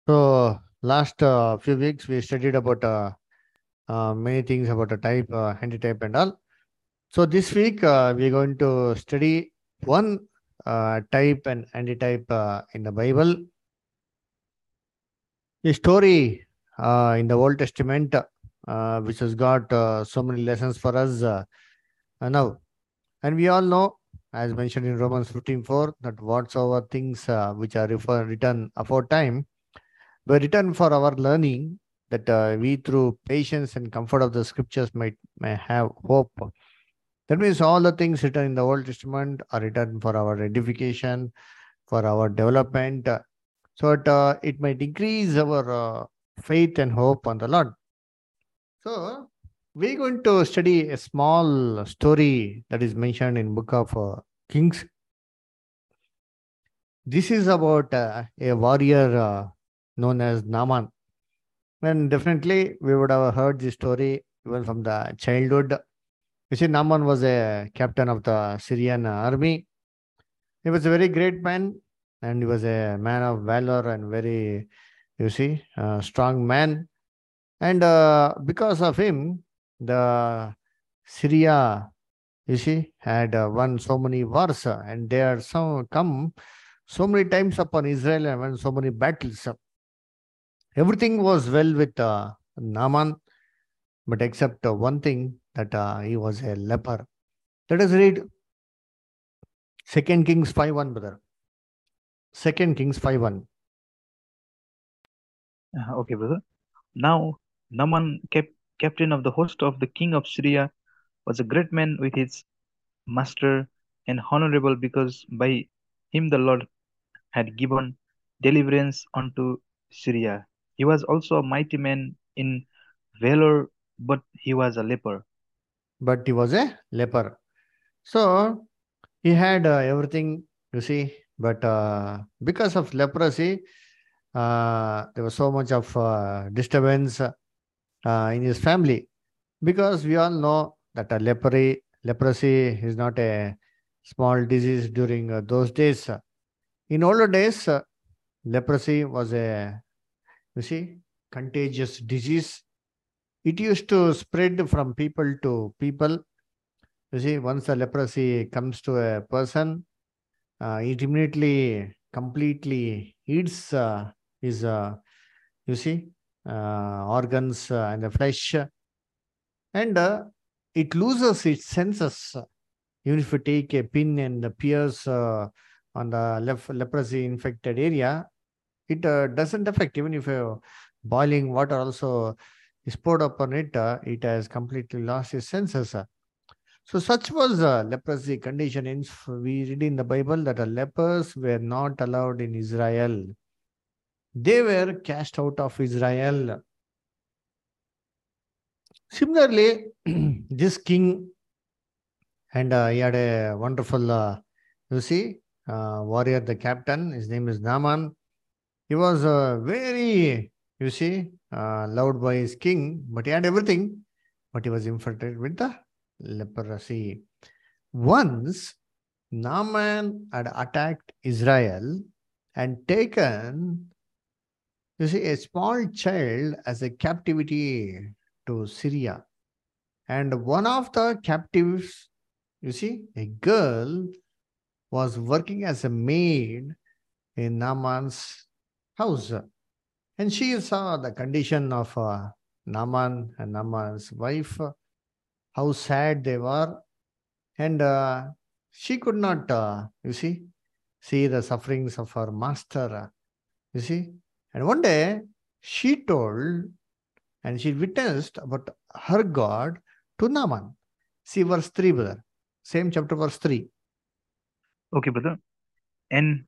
So last few weeks we studied about many things about a type, antitype, and all. So this week we're going to study one type and antitype in the Bible. A story in the Old Testament, which has got so many lessons for us now. And we all know, as mentioned in Romans 15:4, that whatsoever things which are written aforetime were written for our learning, that we through patience and comfort of the scriptures may have hope. That means all the things written in the Old Testament are written for our edification, for our development, so it might increase our faith and hope on the Lord. So we're going to study a small story that is mentioned in Book of Kings. This is about a warrior known as Naaman. And definitely, we would have heard this story even from the childhood. You see, Naaman was a captain of the Syrian army. He was a very great man, and he was a man of valor and very, strong man. And because of him, the Syria, had won so many wars, and they had come so many times upon Israel and won so many battles. Everything was well with Naaman, but except one thing, that he was a leper. Let us read Second Kings 5:1, brother. Second Kings 5:1. Okay, brother. Now, Naaman, captain of the host of the king of Syria, was a great man with his master and honorable because by him the Lord had given deliverance unto Syria. He was also a mighty man in valor, but he was a leper. But he was a leper. So he had everything, but because of leprosy, there was so much of disturbance in his family. Because we all know that leprosy is not a small disease during those days. In older days, leprosy was a, you see, contagious disease. It used to spread from people to people. You see, once the leprosy comes to a person, it immediately completely eats his, you see, organs and the flesh, and it loses its senses. Even if you take a pin and pierce on the leprosy infected area, it doesn't affect. Even if boiling water also is poured upon it, it has completely lost its senses. So such was leprosy condition. We read in the Bible that the lepers were not allowed in Israel. They were cast out of Israel. Similarly, this king, and he had a wonderful, warrior, the captain. His name is Naaman. He was very, loved by his king, but he had everything, but he was infected with the leprosy. Once Naaman had attacked Israel and taken, a small child as a captivity to Syria. And one of the captives, a girl, was working as a maid in Naaman's house. And she saw the condition of Naaman and Naaman's wife, how sad they were. And she could not, see the sufferings of her master, you see. And one day she told and she witnessed about her God to Naaman. See verse 3, brother. Same chapter, verse 3. Okay, brother. And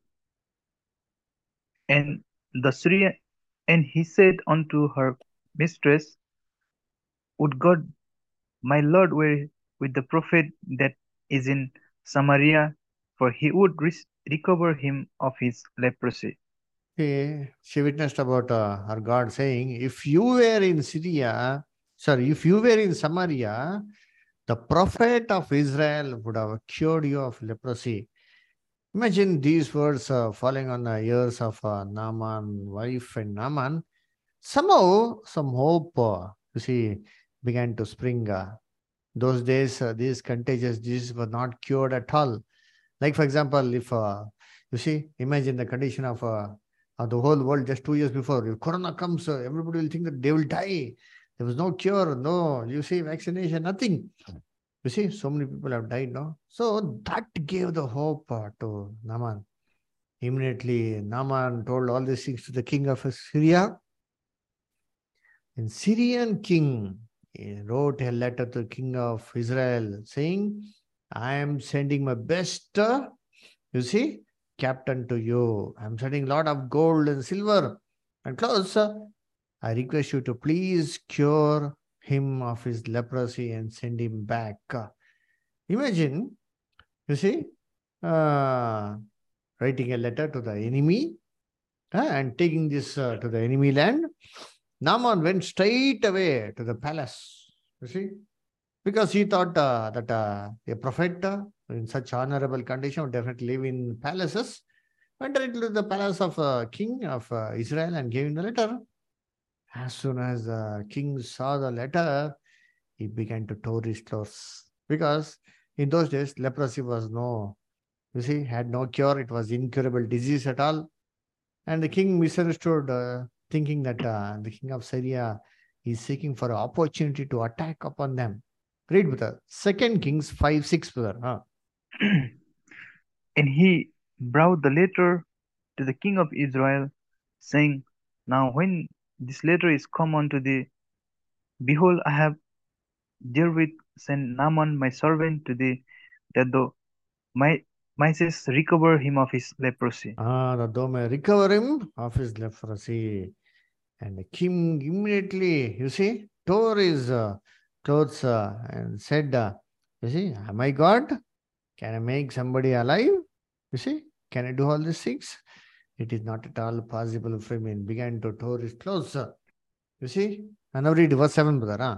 and the Syria and he said unto her mistress, would God my Lord were with the prophet that is in Samaria, for he would recover him of his leprosy. She witnessed about her God saying, if you were in Syria, sorry, if you were in Samaria, the prophet of Israel would have cured you of leprosy. Imagine these words falling on the ears of Naaman, wife and Naaman. Somehow, some hope, began to spring. Those days, these contagious diseases were not cured at all. Like, for example, if imagine the condition of the whole world just 2 years before. If Corona comes, everybody will think that they will die. There was no cure, no, vaccination, nothing. So many people have died, no? So that gave the hope to Naaman. Immediately, Naaman told all these things to the king of Syria. And Syrian king wrote a letter to the king of Israel saying, I am sending my best, captain to you. I'm sending a lot of gold and silver and clothes. I request you to please cure him of his leprosy and send him back. Imagine, uh, writing a letter to the enemy and taking this to the enemy land. Naaman went straight away to the palace, because he thought that a prophet in such honorable condition would definitely live in palaces. Went directly to the palace of king of Israel and gave him the letter. As soon as the king saw the letter, he began to tear his clothes. Because in those days, leprosy was had no cure. It was incurable disease at all. And the king misunderstood, thinking that the king of Syria is seeking for an opportunity to attack upon them. Read with us. 2 Kings 5:6, brother. And he brought the letter to the king of Israel, saying, Now when this letter is come unto thee, behold, I have therewith sent Naaman my servant to thee, that thou mightest recover him of his leprosy. That thou may recover him of his leprosy. And the king immediately, tore his clothes and said, am I God? Can I make somebody alive? Can I do all these things? It is not at all possible for him. And began to tear his clothes. And now read verse 7, brother.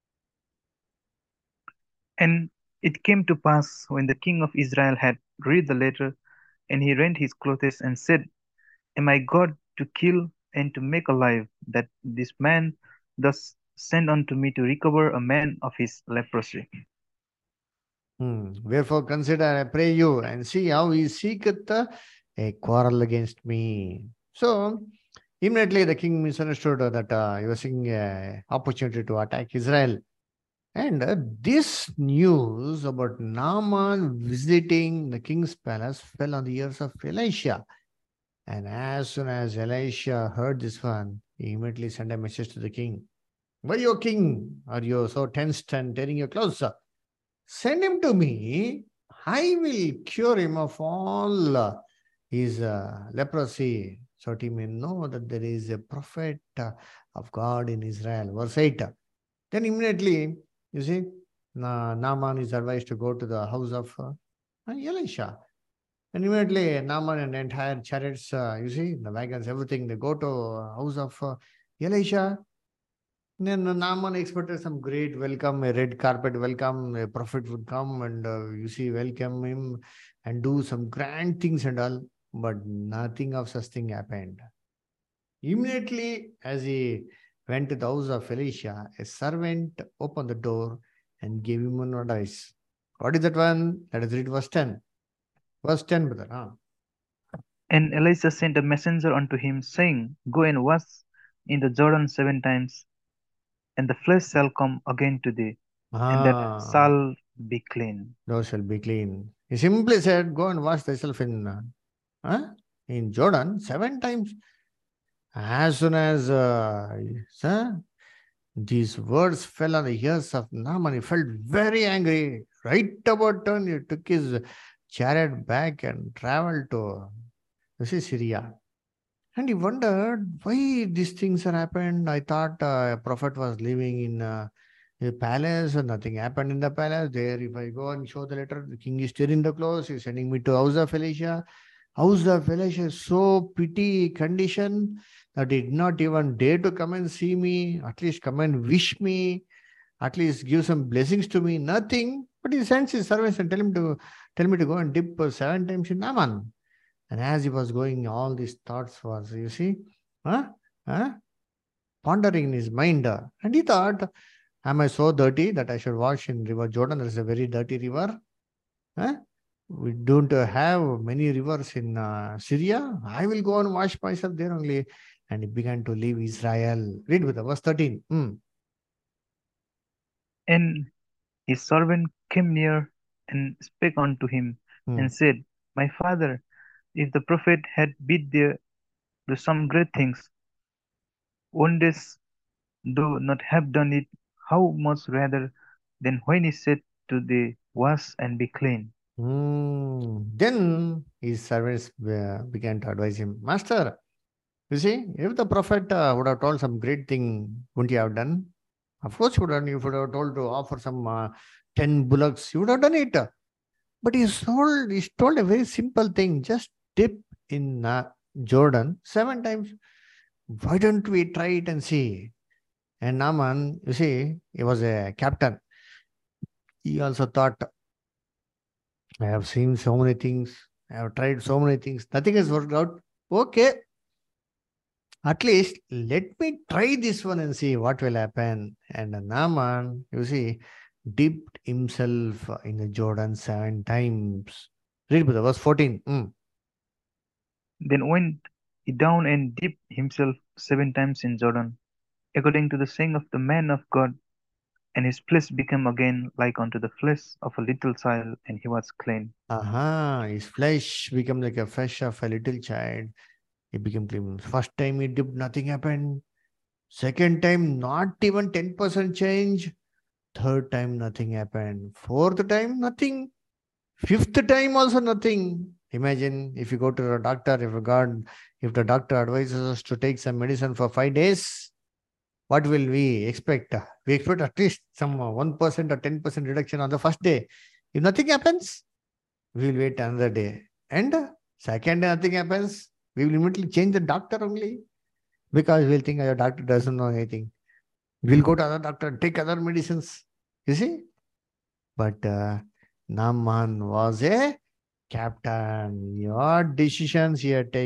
And it came to pass, when the king of Israel had read the letter, and he rent his clothes, and said, Am I God to kill and to make alive, that this man thus sent unto me to recover a man of his leprosy? Wherefore consider, I pray you, and see how he seeketh a quarrel against me. So, immediately the king misunderstood that he was seeking an opportunity to attack Israel. And this news about Naaman visiting the king's palace fell on the ears of Elisha. And as soon as Elisha heard this one, he immediately sent a message to the king. Why, O king, are you so tensed and tearing your clothes? Send him to me. I will cure him of all his leprosy, so that he may know that there is a prophet of God in Israel. Verse 8. Then immediately, Naaman is advised to go to the house of Elisha. And immediately, Naaman and the entire chariots, the wagons, everything, they go to house of Elisha. Then Naaman expected some great welcome, a red carpet welcome, a prophet would come and, welcome him and do some grand things and all. But nothing of such thing happened. Immediately, as he went to the house of Elisha, a servant opened the door and gave him an advice. What is that one? Let us read verse 10. Verse 10, brother. And Elisha sent a messenger unto him, saying, Go and wash in the Jordan 7 times, and the flesh shall come again to thee, and that shall be clean. Thou shalt be clean. He simply said, Go and wash thyself in Jordan 7 times. As soon as these words fell on the ears of Naaman, he felt very angry. Right about turn, he took his chariot back and traveled to Syria. And he wondered why these things had happened. I thought a prophet was living in a palace and nothing happened in the palace. There, if I go and show the letter, the king is tearing the clothes. He's sending me to house of Elisha. House of Elisha is so pity condition that he did not even dare to come and see me, at least come and wish me, at least give some blessings to me. Nothing. But he sends his servants and tell me to go and dip 7 times in Naaman. And as he was going, all these thoughts was, you see, huh? Huh? Pondering in his mind. And he thought, am I so dirty that I should wash in River Jordan? There is a very dirty river. Huh? We don't have many rivers in Syria. I will go and wash myself there only. And he began to leave Israel. Read with us, verse 13. And his servant came near and spake unto him, Hmm. and said, My father, if the prophet had bid thee do some great things, wouldest thou not have done it? How much rather than when he said to thee, Wash and be clean? Then his servants began to advise him, Master, you see, if the prophet would have told some great thing, wouldn't you have done? Of course, you would have done. You would have told to offer some 10 bullocks, you would have done it. But he's told a very simple thing, just dip in Jordan 7 times. Why don't we try it and see? And Naaman, you see, he was a captain. He also thought, I have seen so many things. I have tried so many things. Nothing has worked out. Okay, at least let me try this one and see what will happen. And Naaman, you see, dipped himself in the Jordan 7 times. Read with verse 14. Then went he down and dipped himself 7 times in Jordan, according to the saying of the man of God, and his flesh became again like unto the flesh of a little child, and he was clean. Aha, his flesh became like a flesh of a little child. He became clean. First time he dipped, nothing happened. Second time, not even 10% change. Third time, nothing happened. Fourth time, nothing. Fifth time, also nothing. Imagine if you go to a doctor, if the doctor advises us to take some medicine for 5 days, what will we expect? We expect at least some 1% or 10% reduction on the first day. If nothing happens, we will wait another day. And second day, nothing happens, we will immediately change the doctor only because we'll think our doctor doesn't know anything. We'll go to other doctor and take other medicines. You see? But Naaman was a captain. Your decisions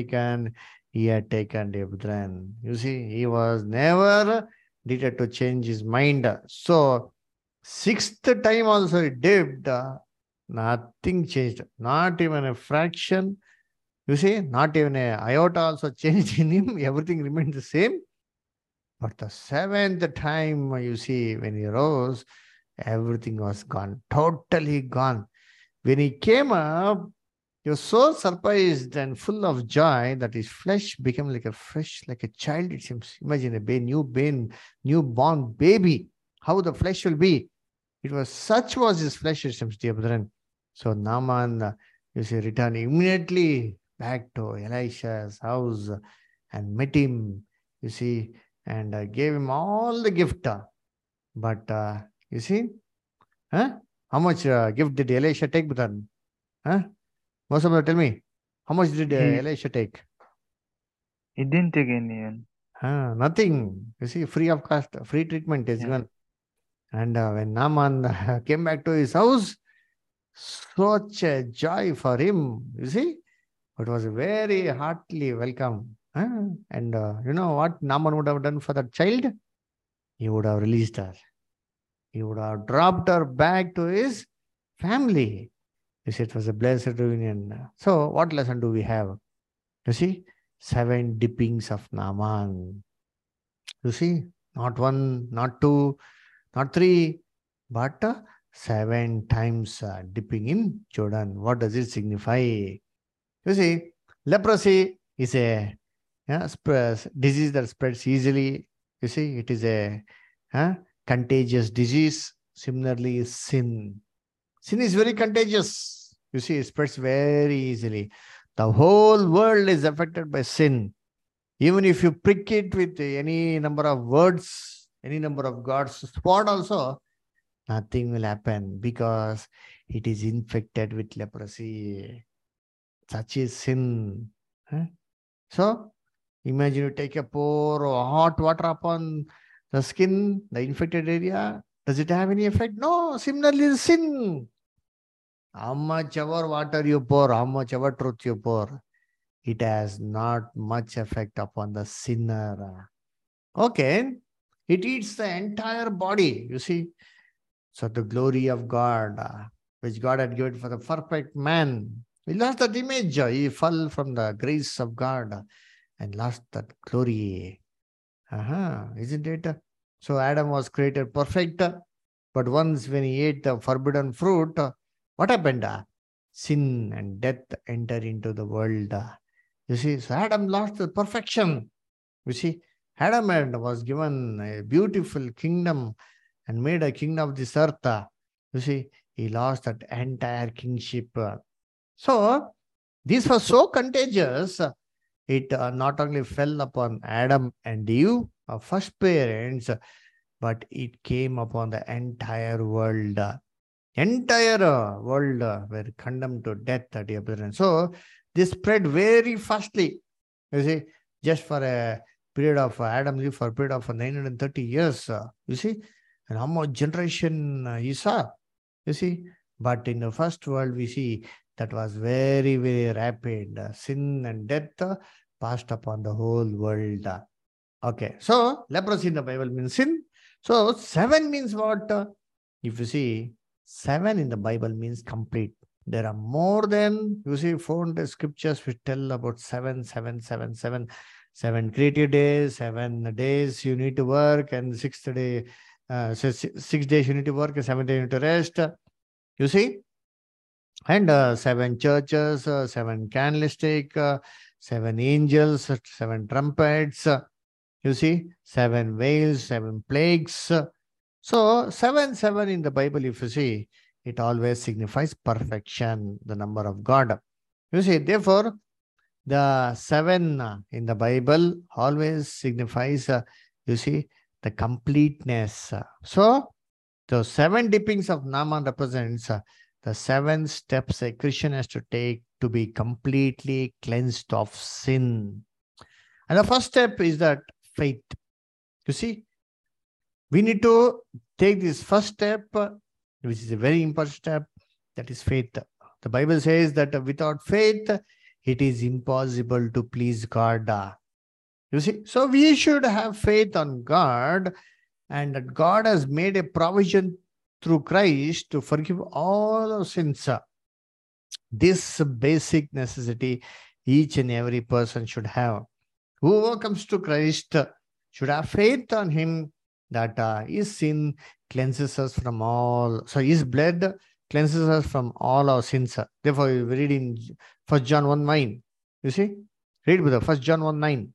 he had taken, Devdran. You see, he was never needed to change his mind. So, sixth time also he did. Nothing changed. Not even a fraction. You see, not even a iota also changed in him. Everything remained the same. But the seventh time, you see, when he rose, everything was gone, totally gone. When he came up, he was so surprised and full of joy that his flesh became like a fresh, like a child, it seems. Imagine newborn baby, how the flesh will be. Such was his flesh, it seems, dear brethren. So Naaman, you see, returned immediately back to Elisha's house and met him, you see, and gave him all the gift. But you see, huh? How much gift did Elisha take, brethren? Huh? Most of them tell me, how much did He Elisha take? he didn't take any. Nothing. You see, free of cost, free treatment is Yeah. given. And when Naaman came back to his house, such a joy for him. You see, it was very heartily welcome. And you know what Naaman would have done for that child? He would have released her. He would have dropped her back to his family. You see, it was a blessed reunion. So, what lesson do we have? You see, 7 dippings of Naaman. You see, not one, not two, not three, but 7 times dipping in Jordan. What does it signify? You see, leprosy is a disease that spreads easily. You see, it is a contagious disease. Similarly, sin. Sin is very contagious. You see, it spreads very easily. The whole world is affected by sin. Even if you prick it with any number of words, any number of God's spot also, nothing will happen because it is infected with leprosy. Such is sin. Huh? So, imagine you take a pour hot water upon the skin, the infected area, Does it have any effect? No. Similarly, the sin. How much ever water you pour, how much ever truth you pour, it has not much effect upon the sinner. Okay. It eats the entire body, you see. So the glory of God, which God had given for the perfect man, he lost that image. He fell from the grace of God and lost that glory. Isn't it? So Adam was created perfect, but once when he ate the forbidden fruit, what happened? Sin and death enter into the world. You see, so Adam lost the perfection. You see, Adam was given a beautiful kingdom and made a king of this earth. You see, he lost that entire kingship. So, this was so contagious. It not only fell upon Adam and Eve, our first parents, but it came upon the entire world. Entire world were condemned to death, dear brethren. So, this spread very fastly. You see, just for a period of Adam lived for a period of 930 years. You see, and how much generation he saw. You see, but in the first world, we see that was very, very rapid. Sin and death passed upon the whole world. Okay, so leprosy in the Bible means sin. So 7 means what? If you see, 7 in the Bible means complete. There are more than, you see, 400 scriptures which tell about 7, 7, 7, 7. 7 creative days, 7 days you need to work, and 6th day, 6 days you need to work, and 7 days you need to rest. You see? And 7 churches, 7 candlestick, 7 angels, 7 trumpets. You see, 7 whales, 7 plagues. So 7, 7 in the Bible, if you see, it always signifies perfection, the number of God. You see, therefore, the 7 in the Bible always signifies, you see, the completeness. So, the 7 dippings of Naaman represents the 7 steps a Christian has to take to be completely cleansed of sin. And the first step is that faith. You see, we need to take this first step, which is a very important step, that is faith. The Bible says that without faith, it is impossible to please God. You see, so we should have faith on God, and that God has made a provision through Christ to forgive all our sins. This basic necessity each and every person should have. Whoever comes to Christ should have faith on him that his sin cleanses us from all. So his blood cleanses us from all our sins. Therefore, we read in 1 John 1:9. You see? Read with 1 John 1:9.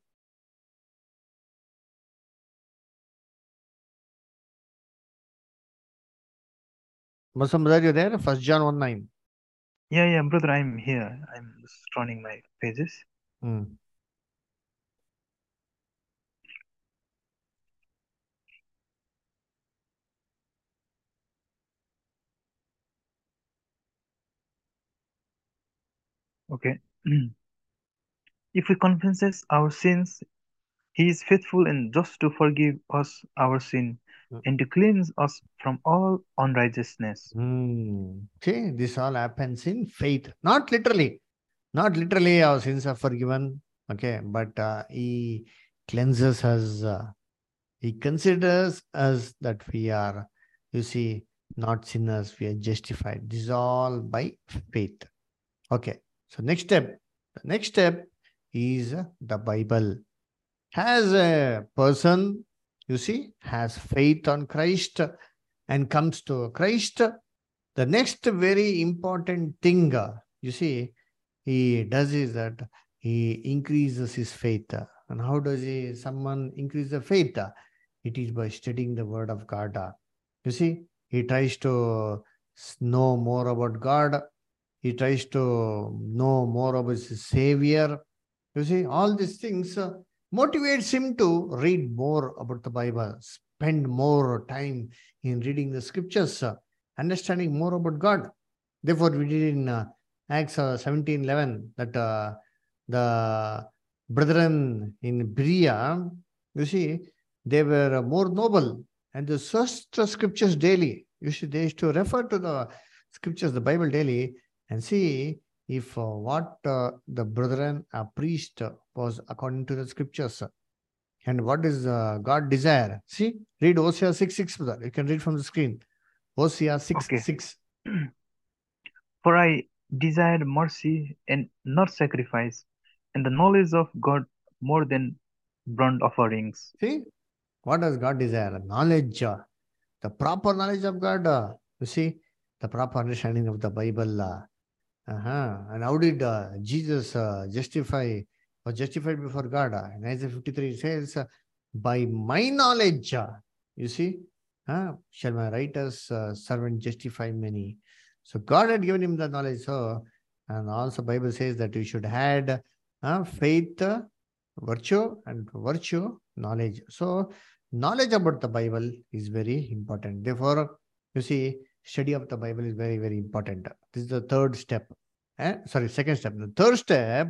Muslim brother, you there? 1 John 1:9. Yeah, brother, I'm here. I'm just scrolling my pages. Okay. If we confess our sins, He is faithful and just to forgive us our sin and to cleanse us from all unrighteousness. See, this all happens in faith, not literally. Not literally our sins are forgiven, okay, but he cleanses us. He considers us that we are, you see, not sinners, we are justified. This is all by faith. Okay, so next step. The next step is the Bible. Has a person, you see, has faith on Christ and comes to Christ, the next very important thing, you see, he does is that he increases his faith. And how does someone increase the faith? It is by studying the word of God. You see, he tries to know more about God. He tries to know more about his Savior. You see, all these things motivates him to read more about the Bible, spend more time in reading the scriptures, understanding more about God. Therefore, we did in Acts 17:11 that the brethren in Berea, you see, they were more noble. and they searched the scriptures daily. They used to refer to the scriptures, the Bible daily, and see if what the brethren preached was according to the scriptures. And what is God desire? See, read Hosea 6:6. Brother. You can read from the screen. Hosea 6:6. Okay. For I desired mercy and not sacrifice, and the knowledge of God more than burnt offerings. See, what does God desire? Knowledge, the proper knowledge of God. You see, the proper understanding of the Bible. And how did Jesus was justified before God? In Isaiah 53 it says, by my knowledge, you see, shall my righteous servant justify many. So God had given him the knowledge. So, and also Bible says that you should add faith, virtue, and virtue, knowledge. So knowledge about the Bible is very important. Therefore, you see, study of the Bible is very, very important. This is the third step. Second step. The third step,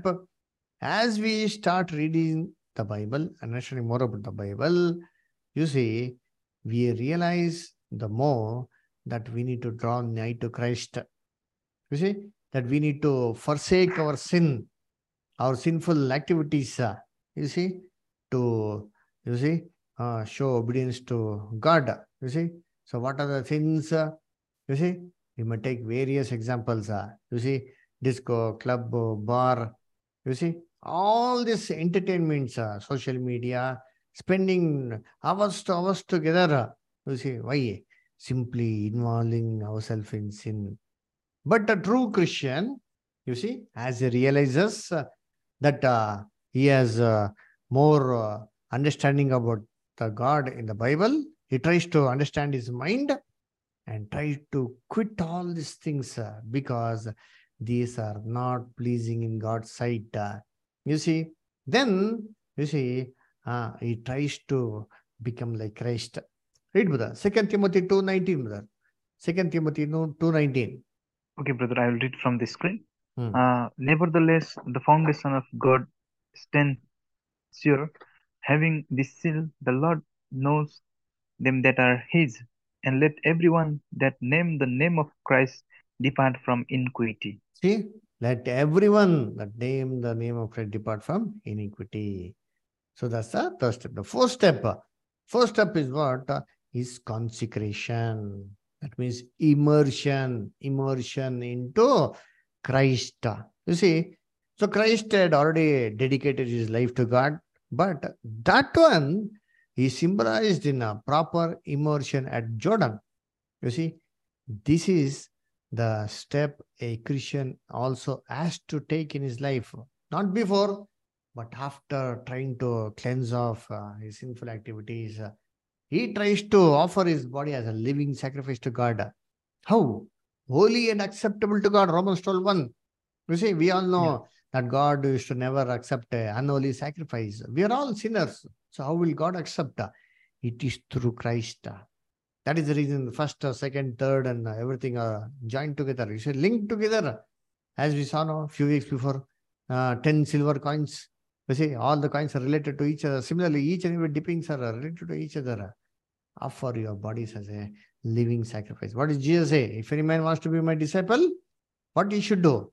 as we start reading the Bible, understanding more about the Bible, you see, we realize the more that we need to draw nigh to Christ. You see, that we need to forsake our sin, our sinful activities, you see, to, show obedience to God. You see, so what are the sins? You see, we may take various examples. You see, disco, club, bar, you see, all these entertainments, social media, spending hours to hours together. You see, why? Simply involving ourselves in sin. But a true Christian, you see, as he realizes that he has more understanding about the God in the Bible, he tries to understand his mind and try to quit all these things because these are not pleasing in God's sight. You see, then, you see, he tries to become like Christ. Read, brother. 2 Timothy 2:19, brother. 2 Timothy 2:19. Okay, brother, I will read from the screen. Hmm. Nevertheless, the foundation of God stands sure, having this seal, the Lord knows them that are his, and let everyone that name the name of Christ depart from iniquity. See, let everyone that name the name of Christ depart from iniquity. So that's the third step. The first step is what? Is consecration. That means immersion into Christ. You see, so Christ had already dedicated his life to God, but that one is symbolized in a proper immersion at Jordan. You see, this is the step a Christian also has to take in his life, not before, but after trying to cleanse off his sinful activities. He tries to offer his body as a living sacrifice to God. How? Holy and acceptable to God. Romans 12:1. You see, we all Yeah. know that God used to never accept an unholy sacrifice. We are all sinners. So how will God accept? It is through Christ. That is the reason first, second, third, and everything are joined together. You should link together. As we saw now, a few weeks before, 10 silver coins. You see, all the coins are related to each other. Similarly, each and every dippings are related to each other. Offer your bodies as a living sacrifice. What does Jesus say? If any man wants to be my disciple, what he should do?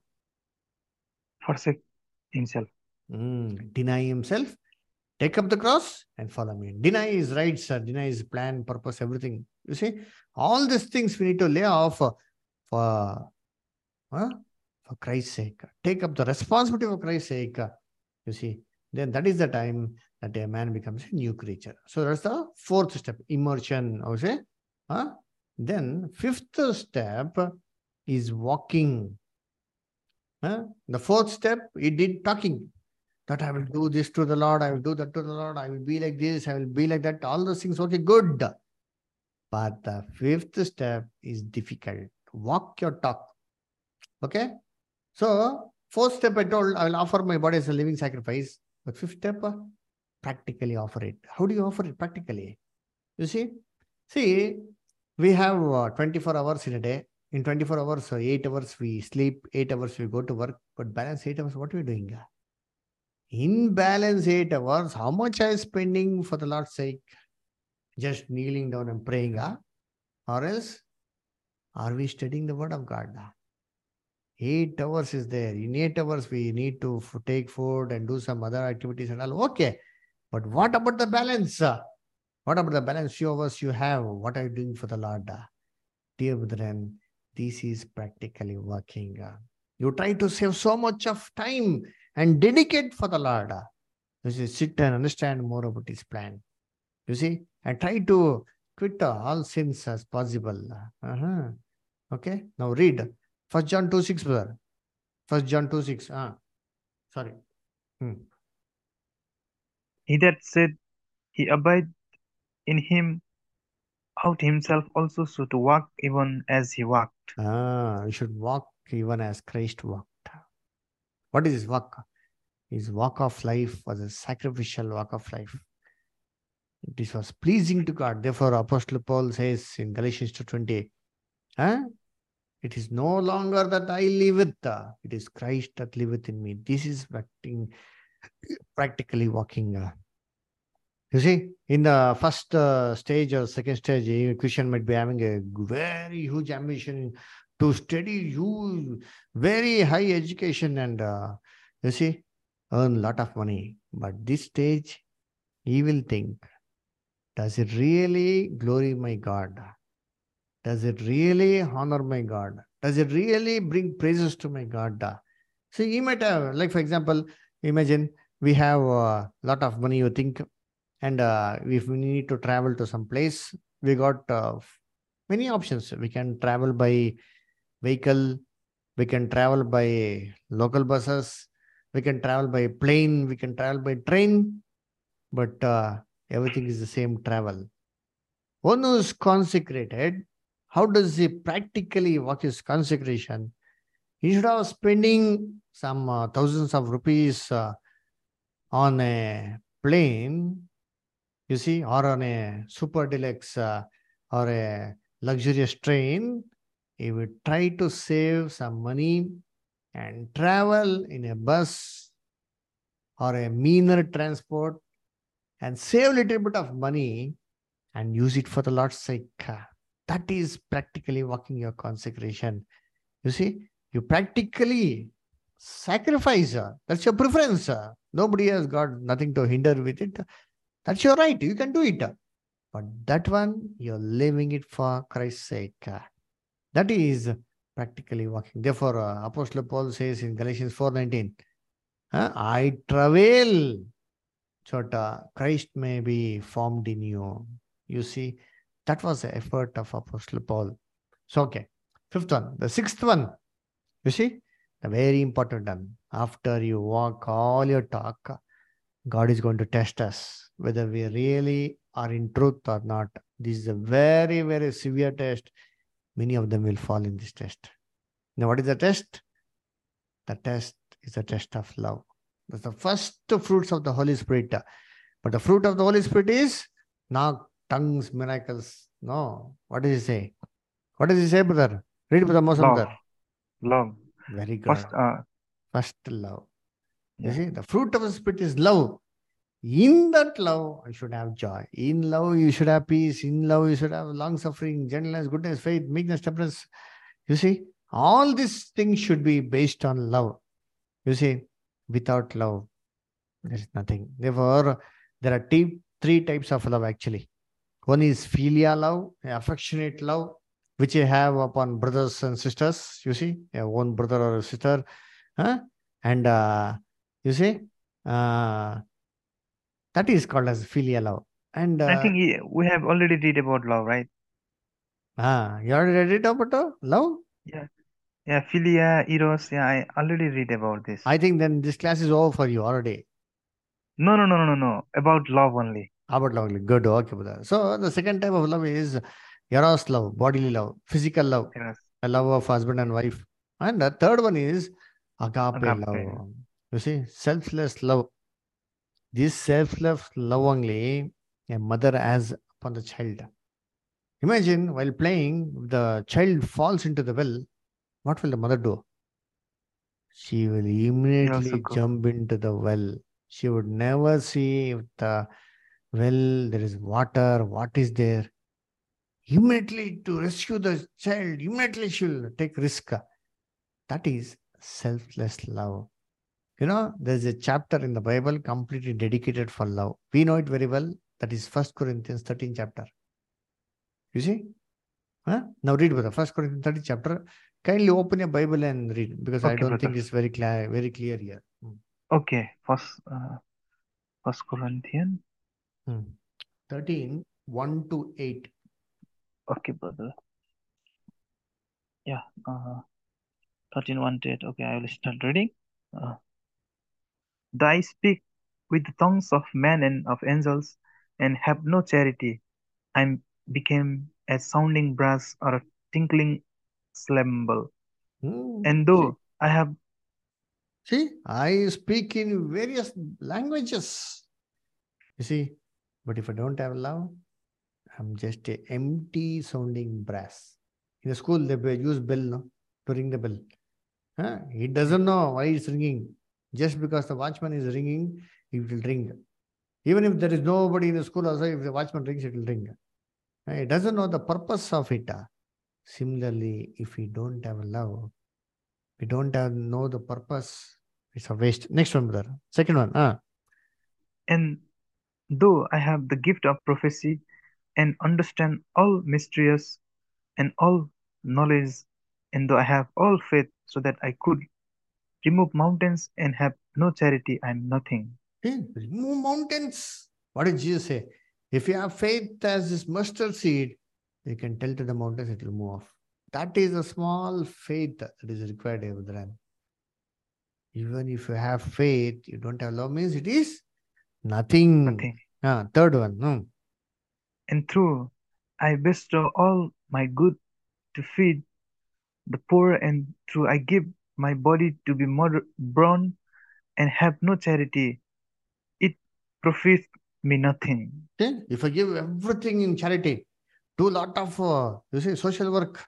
Forsake himself. Deny himself, take up the cross and follow me. Deny his rights, deny his plan, purpose, everything. You see, all these things we need to lay off for Christ's sake. Take up the responsibility for Christ's sake. You see, then that is the time that a man becomes a new creature. So that's the fourth step, immersion. Okay? Then fifth step is walking. The fourth step, he did talking. That I will do this to the Lord, I will do that to the Lord, I will be like this, I will be like that. All those things, okay, good. But the fifth step is difficult. Walk your talk. Okay? So, fourth step, I told, I will offer my body as a living sacrifice. But fifth step, practically offer it. How do you offer it practically? You see? See, we have 24 hours in a day. In 24 hours, 8 hours we sleep, 8 hours we go to work. But balance 8 hours, what are we doing? In balance 8 hours, how much I am spending for the Lord's sake? just kneeling down and praying, or else are we studying the word of God? 8 hours is there. In 8 hours, we need to take food and do some other activities and all. Okay. But what about the balance? What about the balance? Few hours you have. What are you doing for the Lord? Dear brethren, this is practically working. You try to save so much of time and dedicate for the Lord. You see, sit and understand more about His plan. You see, and try to quit all sins as possible. Okay, now read 1 John 2:6, brother. 1 John 2:6. Sorry. He that said he abide in him ought himself also so to walk even as he walked. You should walk even as Christ walked. What is his walk? His walk of life was a sacrificial walk of life. This was pleasing to God. Therefore, Apostle Paul says in Galatians 2:20, it is no longer that I liveth, it is Christ that liveth in me. This is practically walking. You see, in the first stage or second stage, a Christian might be having a very huge ambition to study huge, very high education and, you see, earn a lot of money. But this stage, he will think, does it really glory my God? Does it really honor my God? Does it really bring praises to my God? So you might have, like for example, imagine we have a lot of money, you think, and if we need to travel to some place, we got many options. We can travel by vehicle, we can travel by local buses, we can travel by plane, we can travel by train, but everything is the same travel. One who is consecrated, how does he practically work his consecration? Instead of spending some thousands of rupees on a plane, you see, or on a super deluxe or a luxurious train, he would try to save some money and travel in a bus or a meaner transport and save a little bit of money and use it for the Lord's sake. That is practically walking your consecration. You see, you practically sacrifice. That's your preference. Nobody has got nothing to hinder with it. That's your right. You can do it. But that one, you're living it for Christ's sake. That is practically walking. Therefore, Apostle Paul says in Galatians 4:19, I travail so that Christ may be formed in you. You see, that was the effort of Apostle Paul. So, okay. Fifth one. The sixth one, you see, the very important one. After you walk all your talk, God is going to test us whether we really are in truth or not. This is a very, very severe test. Many of them will fall in this test. Now, what is the test? The test is a test of love. That's the first fruits of the Holy Spirit. But the fruit of the Holy Spirit is not tongues, miracles. No. What does he say? What does he say, brother? Read, brother Mosam, Love, brother. love. Very First, good. First, love. You yeah. see, the fruit of the Spirit is love. In that love, I should have joy. In love, you should have peace. In love, you should have long suffering, gentleness, goodness, faith, meekness, temperance. You see, all these things should be based on love. You see, without love, there is nothing. Therefore, there are three types of love actually. One is filial love, affectionate love, which you have upon brothers and sisters. You see, one brother or a sister. And you see, that is called as filial love. And I think we have already read about love, right? you already read it about love? Yeah. Yeah, philia, eros. Yeah, I already read about this. I think then this class is over for you already. No, no, no, no, no, no. About love only. About love, good, okay, brother. So the second type of love is eros love, bodily love, physical love, Yes. the love of husband and wife. And the third one is agape Agape. love. You see, selfless love. This selfless love only a mother has upon the child. Imagine while playing, the child falls into the well. What will the mother do? She will She also immediately go. jump into the well. She would never see if the well, there is water, what is there? Immediately to rescue the child, immediately she'll take risk. That is selfless love. There's a chapter in the Bible completely dedicated for love. We know it very well. That is 1 Corinthians 13 chapter. You see? Huh? Now read with the 1 Corinthians 13 chapter. Kindly open your Bible and read, because I Okay, don't brother. think it's very clear here. Okay, First Corinthians. 13, 1 to 8. Okay, brother. Yeah, 13:1 to 8. Okay, I will start reading. Uh, Though I speak with the tongues of men and of angels, and have no charity, I became a sounding brass or a tinkling cymbal. And See, though I have I speak in various languages. You see, but if I don't have love, I'm just a empty sounding brass. In the school, they use bell, no? To ring the bell. Huh? He doesn't know why it's ringing. Just because the watchman is ringing, it will ring. Even if there is nobody in the school also, if the watchman rings, it will ring. He doesn't know the purpose of it. Similarly, if we don't have love, we don't know the purpose, it's a waste. Next one, brother. Second one. and though I have the gift of prophecy and understand all mysteries and all knowledge, and though I have all faith so that I could remove mountains and have no charity, I am nothing. Hey, remove mountains. What did Jesus say? If you have faith as this mustard seed, you can tell to the mountains, it will move off. That is a small faith that is required, Abraham. Even if you have faith, you don't have love, means it is nothing. Nothing. Third one. And through I bestow all my good to feed the poor, and through I give my body to be burned and have no charity, it profits me nothing. Okay? If I give everything in charity, do a lot of social work,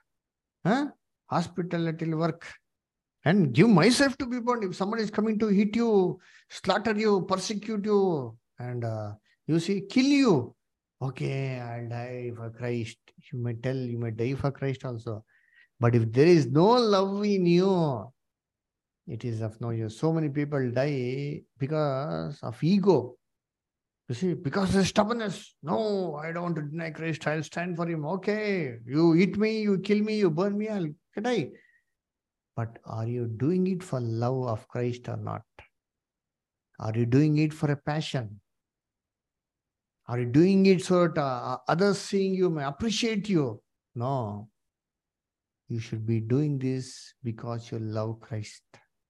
hospitality work, and give myself to be burned. If somebody is coming to hit you, slaughter you, persecute you, and kill you, okay, I'll die for Christ. You may tell, you may die for Christ also. But if there is no love in you, it is of no use. So many people die because of ego. You see, because of stubbornness. No, I don't want to deny Christ. I'll stand for him. Okay, you eat me, you kill me, you burn me, I'll die. But are you doing it for love of Christ or not? Are you doing it for a passion? Are you doing it so that others seeing you may appreciate you? No. You should be doing this because you love Christ.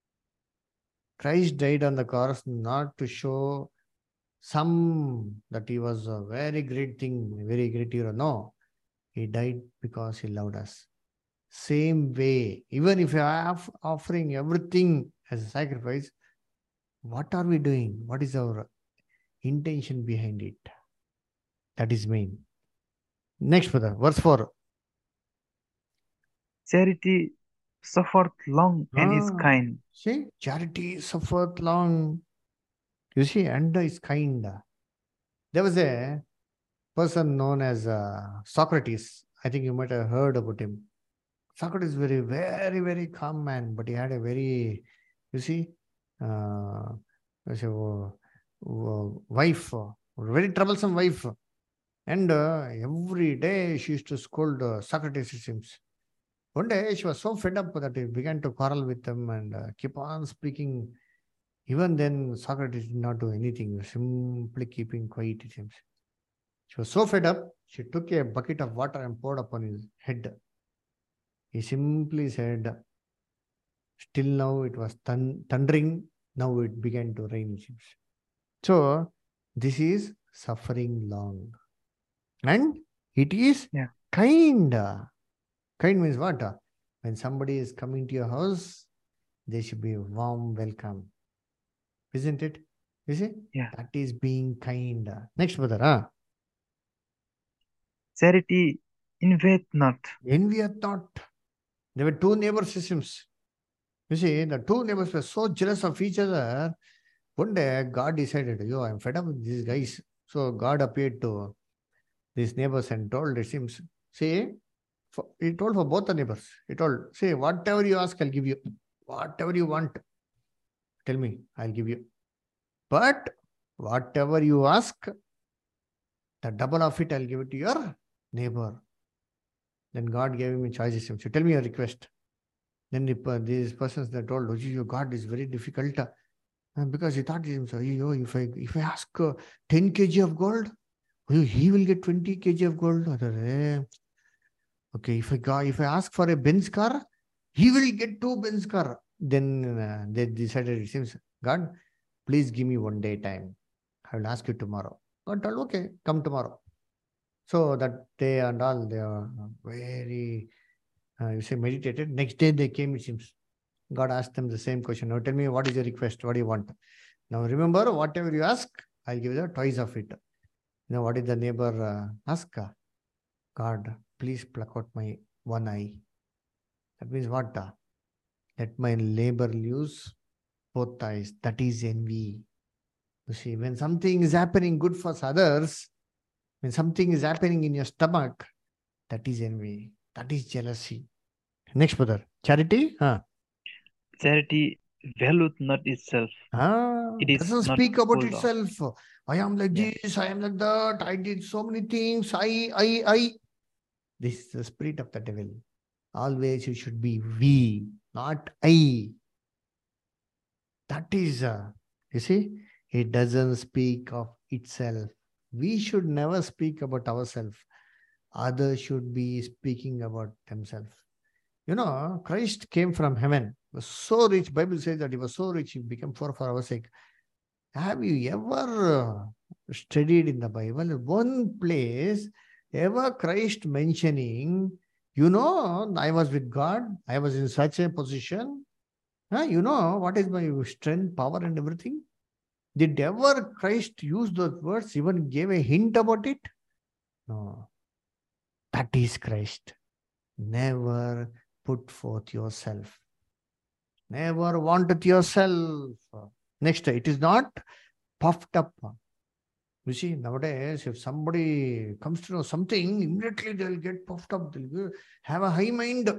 Christ died on the cross not to show that he was a very great thing, very great hero. No. He died because he loved us. Same way, even if you are offering everything as a sacrifice, what are we doing? What is our intention behind it? That is main. Next, brother, verse 4. Charity suffereth long and is kind. See, charity suffereth long. You see, and is kind. There was a person known as Socrates. I think you might have heard about him. Socrates is very, very, very calm man, but he had a very, uh, wife, very troublesome wife. And every day she used to scold Socrates, it seems. One day she was so fed up that he began to quarrel with him and keep on speaking. Even then, Socrates did not do anything, simply keeping quiet, it seems. She was so fed up, she took a bucket of water and poured upon his head. He simply said, still now it was thundering, now it began to rain. So, this is suffering long. And it is kind. Kind means what? When somebody is coming to your house, there should be a warm welcome. Isn't it? You see? Yeah. That is being kind. Next, brother. Charity envieth not. Envieth not. There were two neighbor systems. You see, the two neighbors were so jealous of each other. One day, God decided, I'm fed up with these guys. So God appeared to these neighbors and told, it seems, see, he told for both the neighbors. He told, say, whatever you ask, I'll give you. Whatever you want, tell me, I'll give you. But whatever you ask, the double of it, I'll give it to your neighbor. Then God gave him a choice. So tell me your request. Then these persons, they told, oh, God is very difficult. Because he thought to himself, if I ask 10 kg of gold, he will get 20 kg of gold. Okay, if I ask for a Benz car, he will get 2 Benz car. Then they decided, it seems, God, please give me 1 day time. I will ask you tomorrow. God told, okay, come tomorrow. So that day and all, they are very, meditated. Next day they came, it seems. God asked them the same question. Now tell me, what is your request? What do you want? Now remember, whatever you ask, I'll give you twice of it. Now what did the neighbor ask? God, please pluck out my one eye. That means what? Let my neighbor lose both eyes. That is envy. You see, when something is happening good for others, when something is happening in your stomach, that is envy. That is jealousy. Next, brother. Charity? Charity valueth not itself. It is Doesn't not speak about pulled off. itself. I am like Yes. this, I am like that, I did so many things, I. This is the spirit of the devil. Always you should be we, not I. That is, you see, it doesn't speak of itself. We should never speak about ourselves. Others should be speaking about themselves. You know, Christ came from heaven. He was so rich. Bible says that he was so rich, he became poor for our sake. Have you ever studied in the Bible one place ever Christ mentioning, I was with God, I was in such a position, what is my strength, power and everything? Did ever Christ use those words, even gave a hint about it? No. That is Christ. Never put forth yourself. Never wanted yourself. Next, it is not puffed up. You see, nowadays, if somebody comes to know something, immediately they'll get puffed up. They'll have a high mind.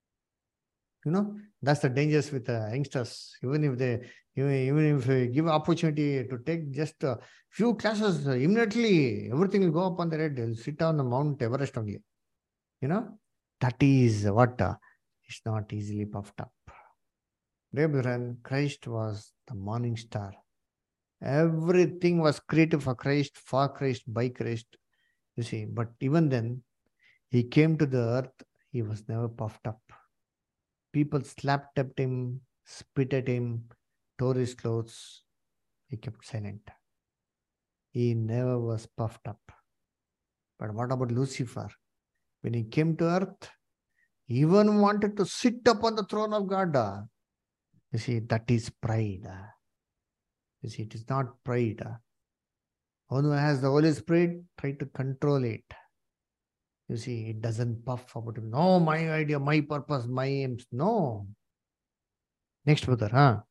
That's the dangers with youngsters. Even if they give opportunity to take just a few classes, immediately everything will go up on the head. They'll sit on the Mount Everest only. That is what is not easily puffed up. Dear brethren, Christ was the morning star. Everything was created for Christ, by Christ. You see, but even then, he came to the earth, he was never puffed up. People slapped at him, spit at him, tore his clothes. He kept silent. He never was puffed up. But what about Lucifer? When he came to earth, he even wanted to sit upon the throne of God. You see, that is pride. You see, it is not pride. One who has the Holy Spirit, try to control it. You see, it doesn't puff about him. No, my idea, my purpose, my aims. No. Next, brother.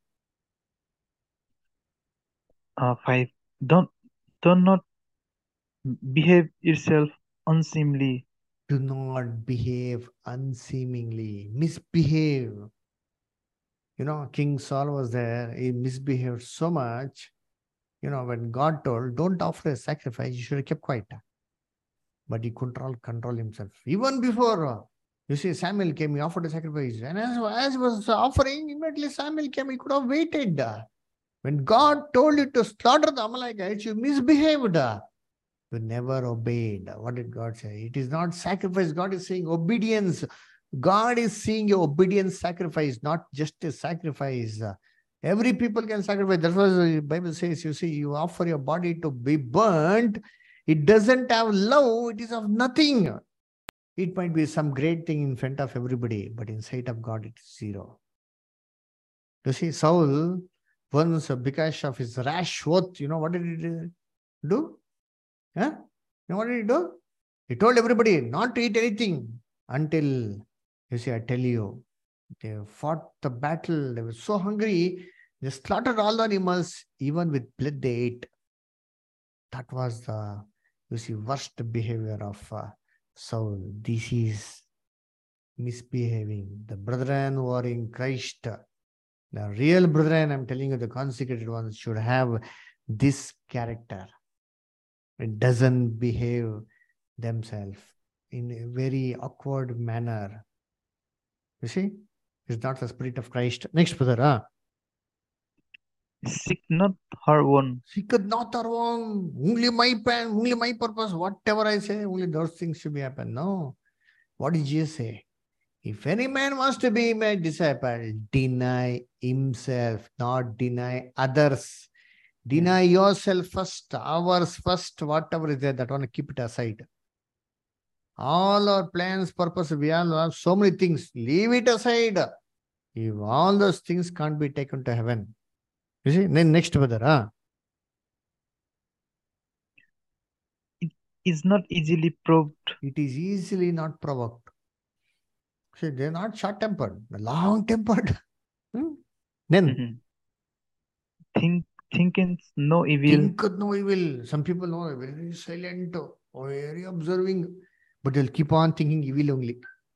5. Do not behave yourself unseemly. Do not behave unseemingly. Misbehave. King Saul was there. He misbehaved so much. When God told, don't offer a sacrifice, you should have kept quiet. But he couldn't control himself. Even before, Samuel came, he offered a sacrifice. And as he was offering, immediately Samuel came, he could have waited. When God told you to slaughter the Amalekites, you misbehaved. You never obeyed. What did God say? It is not sacrifice. God is saying obedience. God is seeing your obedience sacrifice, not just a sacrifice. Every people can sacrifice. That's what the Bible says. You offer your body to be burnt. It doesn't have love. It is of nothing. It might be some great thing in front of everybody, but in sight of God, it is zero. You see, Saul, once because of his rash oath, what did he do? What did he do? He told everybody not to eat anything until, I tell you, they fought the battle. They were so hungry, they slaughtered all the animals, even with blood they ate. That was the, you see, worst behavior of Saul. This is misbehaving. The brethren who are in Christ, the real brethren, I'm telling you, the consecrated ones should have this character. It doesn't behave themselves in a very awkward manner. You see, it's not the spirit of Christ. Next, brother. Seek not her own. Seeketh not our own. Only my plan, only my purpose. Whatever I say, only those things should be happen. No. What did Jesus say? If any man wants to be my disciple, deny himself, not deny others. Deny yourself first, ours first, whatever is there, that one, keep it aside. All our plans, purpose, we all have so many things. Leave it aside. If all those things can't be taken to heaven. You see, then next brother, It is not easily provoked. it is easily not provoked. See, they're not short-tempered, they're long-tempered. Then Thinketh no evil. thinketh no evil. Some people know very silent, or very observing, but they'll keep on thinking evil only.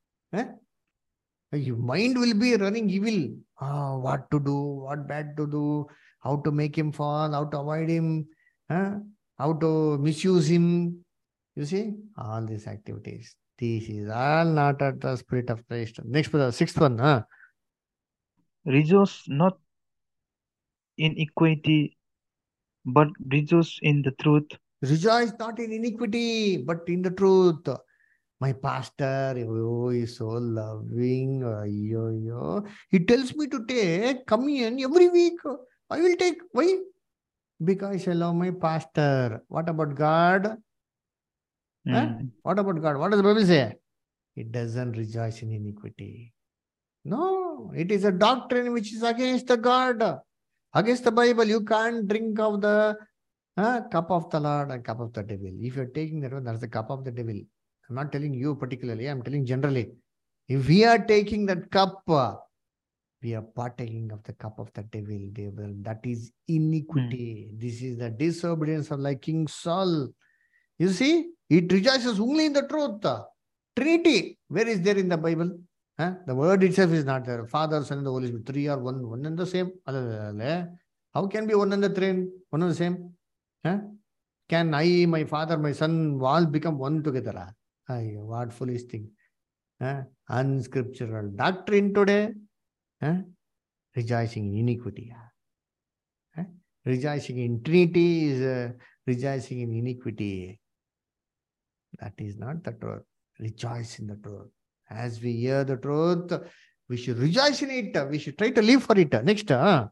Your mind will be running evil. What to do, what bad to do, how to make him fall, how to avoid him, how to misuse him. You see, all these activities. This is all not at the spirit of Christ. Next, the sixth one. Rejoice not in iniquity, but rejoice in the truth. Rejoice not in iniquity, but in the truth. My pastor, oh, is so loving. He tells me to take communion every week. I will take. Why? Because I love my pastor. What about God? What about God? What does the Bible say? It doesn't rejoice in iniquity. No, it is a doctrine which is against the God, against the Bible. You can't drink of the cup of the Lord and cup of the devil. If you're taking that one, that's the cup of the devil. I'm not telling you particularly, I'm telling generally. If we are taking that cup, we are partaking of the cup of the devil. That is iniquity. This is the disobedience of like King Saul. You see, it rejoices only in the truth. Trinity, where is there in the Bible? The word itself is not there. Father, Son, and the Holy Spirit, three are one and the same. How can be one and the three, one and the same? Can I, my Father, my Son, all become one together? What foolish thing. Unscriptural doctrine today. Rejoicing in iniquity. Rejoicing in Trinity is rejoicing in iniquity. That is not the truth. Rejoice in the truth. As we hear the truth, we should rejoice in it. We should try to live for it. Next.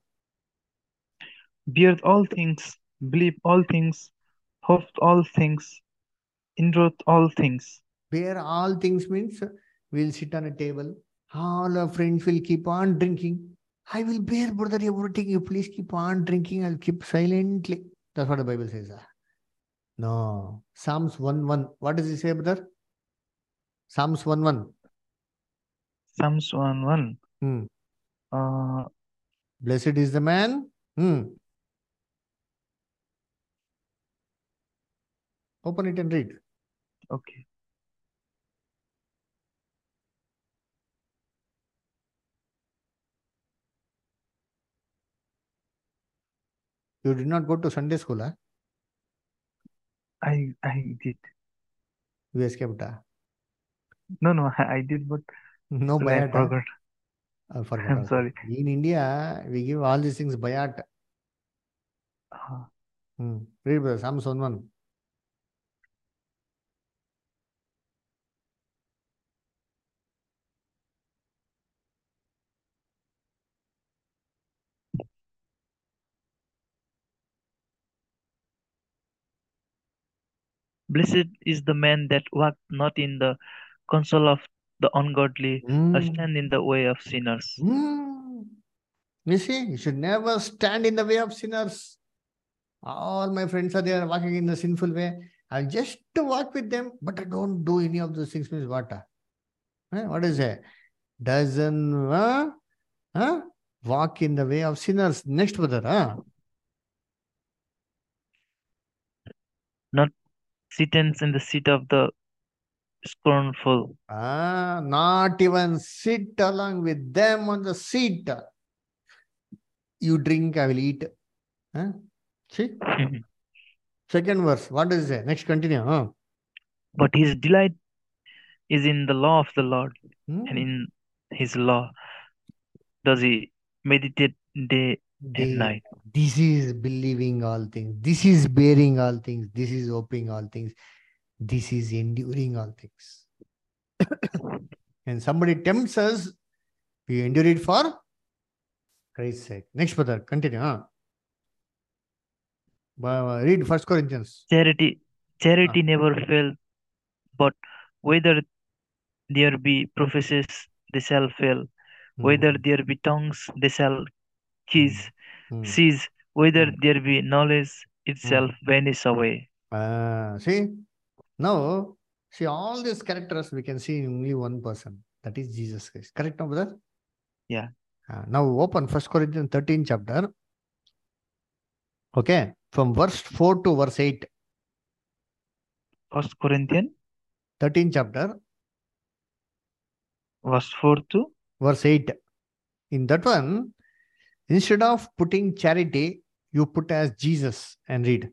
Beareth all things, believe all things, hope all things, endureth all things. Bear all things means we'll sit on a table. All our friends will keep on drinking. I will bear, brother, everything. You please keep on drinking. I'll keep silently. That's what the Bible says. No. Psalms 1:1. What does it say, brother? Psalms 1:1. Psalms 1:1. Blessed is the man. Open it and read. Okay. You did not go to Sunday school, huh? I did. You escaped. No, I did, but no I bayat. forgot. I forgot. I'm sorry. In India, we give all these things bayat. Read, brother, Psalms 1:1. Blessed is the man that walketh not in the counsel of the ungodly, or stand in the way of sinners. You see, you should never stand in the way of sinners. All my friends are there walking in the sinful way. I'll just walk with them, but I don't do any of those things. Means what? What is it? Doesn't walk in the way of sinners. Next, brother. not sitteth in the seat of the scornful. Not even sit along with them on the seat. You drink, I will eat. Huh? See? Second verse. What does it say? Next, continue. Huh? But his delight is in the law of the Lord, and Hmm. in his law does he meditate day and They, night. this is believing all things. This is bearing all things. This is hoping all things. This is enduring all things. And somebody tempts us, we endure it for Christ's sake. Next, brother, continue. Huh? Read First Corinthians. Charity Ah. never fails, but whether there be prophecies, they shall fail. Whether Hmm. there be tongues, they shall Hmm. cease. Hmm. Cease. Whether Hmm. there be knowledge, it Hmm. shall vanish away. See, now, see all these characters we can see in only one person. That is Jesus Christ. Correct, now, brother? Yeah. Now open First Corinthians 13 chapter. Okay, from verse 4 to verse 8. First Corinthians, 13 chapter, verse 4 to verse 8. In that one, instead of putting charity, you put as Jesus and read.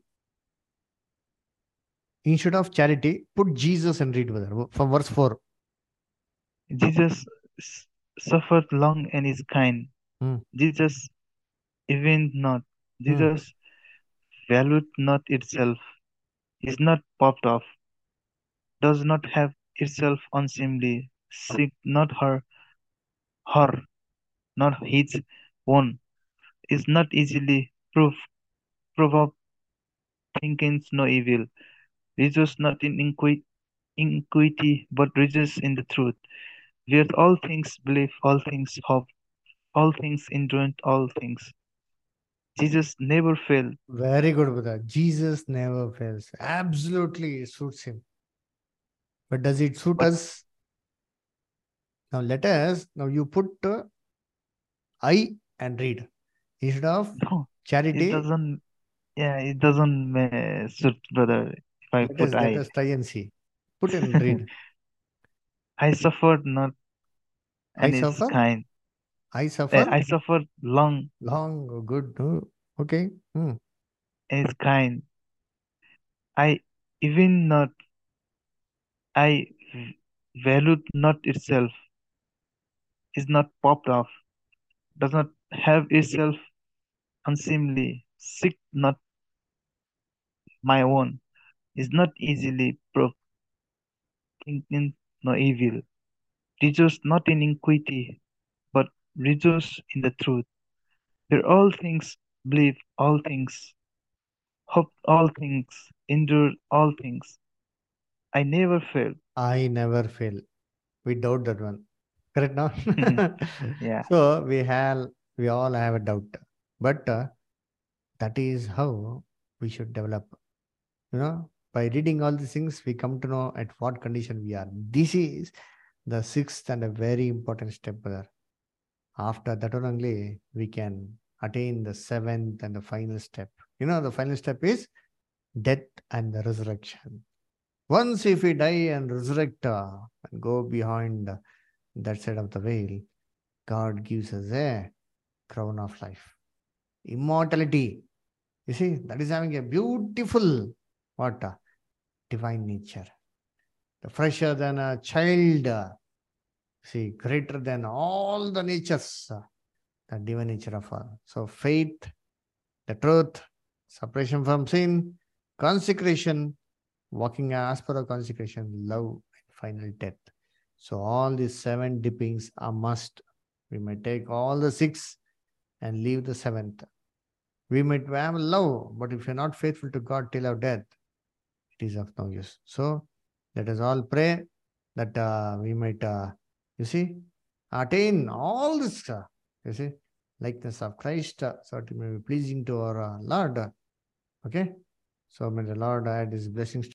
Instead of charity, put Jesus and read, brother. From verse 4. Jesus suffered long and is kind. Hmm. Jesus even not. Hmm. Jesus valued not itself, is not puffed off, does not have itself unseemly, seek not her, not his own, is not easily provoked, thinkings no evil, rejoice not in iniquity, but rejoice in the truth. Beareth all things, believe all things, hope all things, endureth all things. Jesus never failed. Very good, brother. Jesus never fails. Absolutely suits him. But does it suit But us? Now let us, now you put I and read. Instead of no, it charity, doesn't. Yeah, it doesn't suit, brother. If I let put us let I, us try and see. Put and read. I suffered not, I and is suffer. kind. I suffer. I suffered long, Long. Good. Okay. Hmm. and is kind. I even not. I valued not itself, is not popped off, does not have itself unseemly, seek not my own, is not easily provoked, thinking no evil, rejoice not in iniquity, but rejoice in the truth. Bear all things, believe all things, hope all things, endure all things. I never fail. I never fail. We doubt that one. Correct now? Yeah. So we all have a doubt. But that is how we should develop. By reading all these things, we come to know at what condition we are. This is the sixth and a very important step, brother. After that one only, we can attain the seventh and the final step. The final step is death and the resurrection. Once if we die and resurrect and go behind that side of the veil, God gives us a crown of life. Immortality. You see, that is having a beautiful what? Divine nature. The fresher than a child. See, greater than all the natures. The divine nature of all. So faith, the truth, separation from sin, consecration, walking as per the consecration, love, and final death. So all these seven dippings are must. We may take all the six and leave the seventh. We might have love, but if you're not faithful to God till our death, it is of no use. So let us all pray that we might, you see, attain all this, you see, likeness of Christ, so it may be pleasing to our Lord. Okay? So may the Lord add his blessings